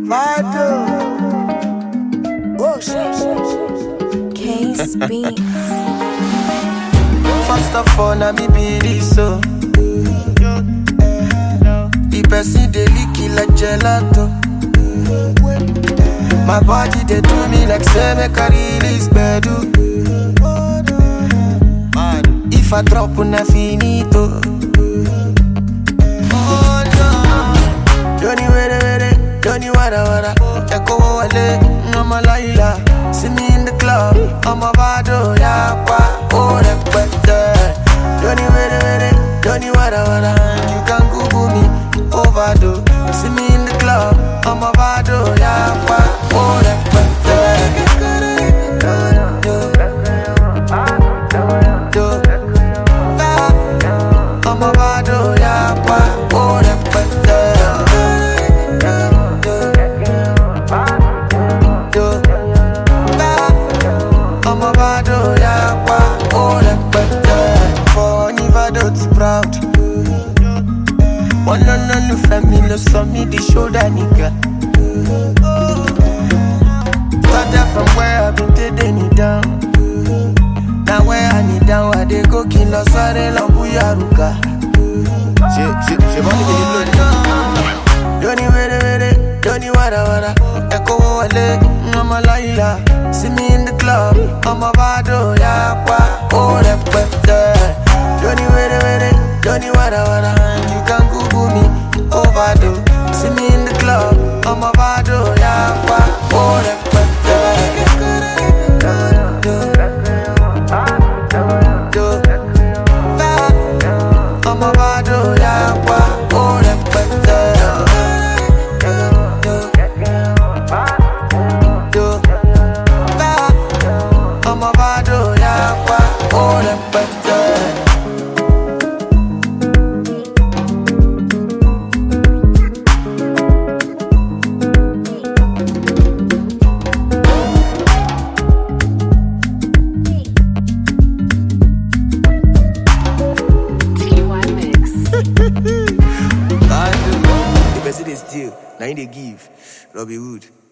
Vado. Oh shit. Case Beats. First of all, na me be this so. The person dey lick it like gelato. My body they do me like say make I release bedu. If I drop una finito. Oh no. Don't you wada. Echo wale, I'm a Laila. See me in the club, I'm a Vado, yakwa. Oh, repete. Don't you wada. You can Google me, overdose. See me in the club, I'm a Vado, yakwa. Oh, repete. I'm a Vado, yakwa. Oh, repete. I'm a Vado, yakwa. Oh, repete. For Nivado, it's proud. One on the family, so me the shoulder nigga. Started from where I've been taking it down. Now where I need down, I dey go kill us, sorry, Lambuyaruka. She money be loaded. Don't you wada. Echo wale, I'm a Laila. See me in the club, I'm a Vado, yakwa. Oh, repete. Don't you wada. You can Google me, overdose. See me in the club, I'm a Vado, yakwa. Oh, repete. I'm a Vado, yakwa. Oh, repete. I'm a Vado, yakwa. Oh, repete. The person is still, now they give Robbie Wood.